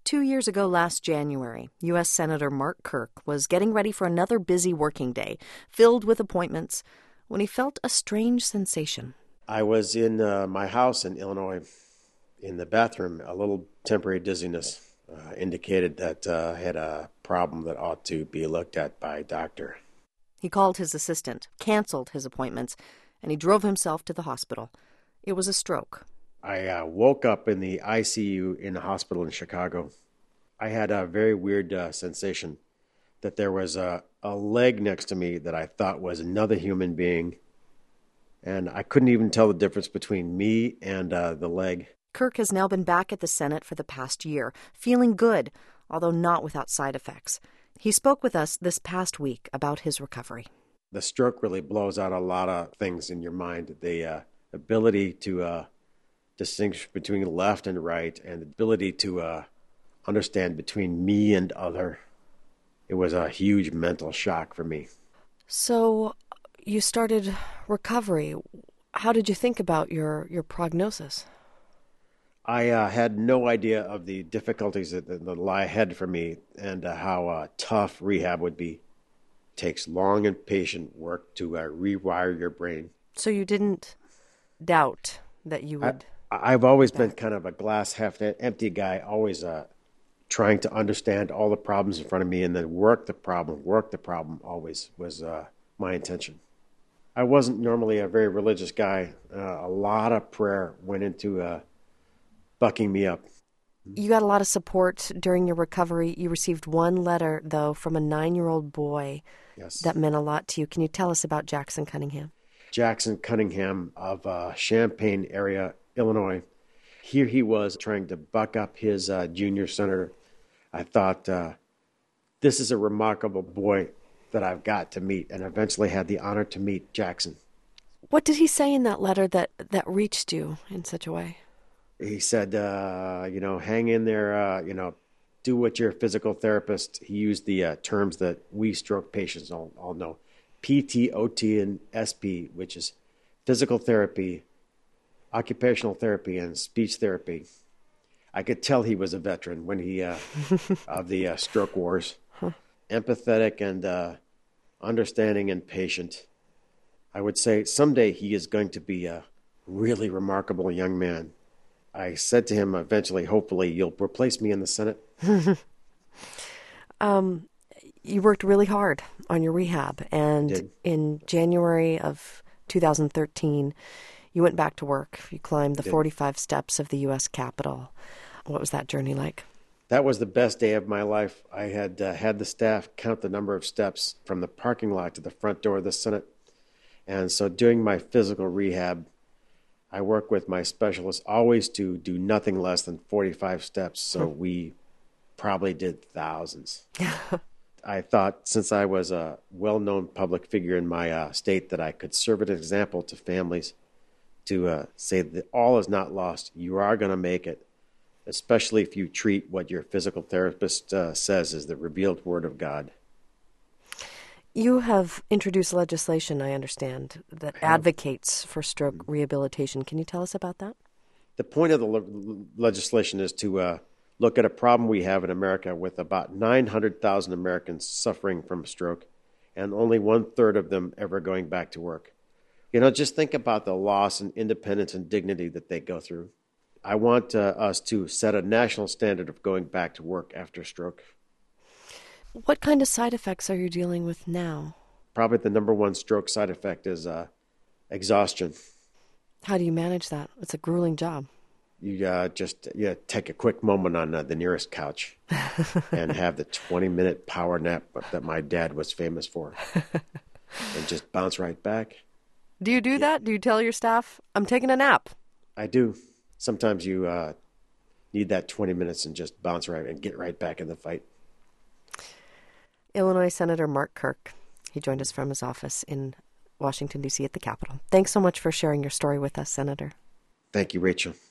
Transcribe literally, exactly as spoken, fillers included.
Two years ago last January, U S Senator Mark Kirk was getting ready for another busy working day, filled with appointments, when he felt a strange sensation. I was in uh, my house in Illinois. In the bathroom, a little temporary dizziness uh, indicated that uh, I had a problem that ought to be looked at by a doctor. He called his assistant, canceled his appointments, and he drove himself to the hospital. It was a stroke. I uh, woke up in the I C U in a hospital in Chicago. I had a very weird uh, sensation that there was a, a leg next to me that I thought was another human being, and I couldn't even tell the difference between me and uh, the leg. Kirk has now been back at the Senate for the past year, feeling good, although not without side effects. He spoke with us this past week about his recovery. The stroke really blows out a lot of things in your mind. The uh, ability to uh, distinguish between left and right, and the ability to uh, understand between me and other. It was a huge mental shock for me. So you started recovery. How did you think about your, your prognosis? I uh, had no idea of the difficulties that, that lie ahead for me, and uh, how uh, tough rehab would be. It takes long and patient work to uh, rewire your brain. So you didn't doubt that you would... I, I've always been kind of a glass half empty guy, always uh, trying to understand all the problems in front of me and then work the problem, work the problem always was uh, my intention. I wasn't normally a very religious guy. Uh, a lot of prayer went into... Uh, bucking me up. You got a lot of support during your recovery. You received one letter, though, from a nine-year-old boy. Yes. That meant a lot to you. Can you tell us about Jackson Cunningham? Jackson Cunningham of uh, Champaign area, Illinois. Here he was trying to buck up his uh, junior senator. I thought, uh, this is a remarkable boy that I've got to meet, and eventually had the honor to meet Jackson. What did he say in that letter that, that reached you in such a way? He said, uh, you know, hang in there, uh, you know, do what your physical therapist, he used the uh, terms that we stroke patients all, all know, P T, O T, and S P, which is physical therapy, occupational therapy, and speech therapy. I could tell he was a veteran when he, uh, of the uh, stroke wars, huh. Empathetic and uh, understanding and patient. I would say someday he is going to be a really remarkable young man. I said to him eventually, hopefully, you'll replace me in the Senate. um, you worked really hard on your rehab. And in January of two thousand thirteen, you went back to work. You climbed the forty-five steps of the U S Capitol. What was that journey like? That was the best day of my life. I had uh, had the staff count the number of steps from the parking lot to the front door of the Senate. And so during my physical rehab, I work with my specialist always to do nothing less than forty-five steps, so we probably did thousands. I thought since I was a well-known public figure in my uh, state that I could serve as an example to families to uh, say that all is not lost. You are going to make it, especially if you treat what your physical therapist uh, says is the revealed word of God. You have introduced legislation, I understand, that advocates for stroke rehabilitation. Can you tell us about that? The point of the le- legislation is to uh, look at a problem we have in America with about nine hundred thousand Americans suffering from stroke and only one-third of them ever going back to work. You know, just think about the loss and independence and dignity that they go through. I want uh, us to set a national standard of going back to work after stroke. What kind of side effects are you dealing with now? Probably the number one stroke side effect is uh, exhaustion. How do you manage that? It's a grueling job. You uh, just yeah, take a quick moment on uh, the nearest couch and have the twenty-minute power nap that my dad was famous for. And just bounce right back. Do you do yeah. that? Do you tell your staff, I'm taking a nap? I do. Sometimes you uh, need that twenty minutes and just bounce right and get right back in the fight. Illinois Senator Mark Kirk. He joined us from his office in Washington, D C at the Capitol. Thanks so much for sharing your story with us, Senator. Thank you, Rachel.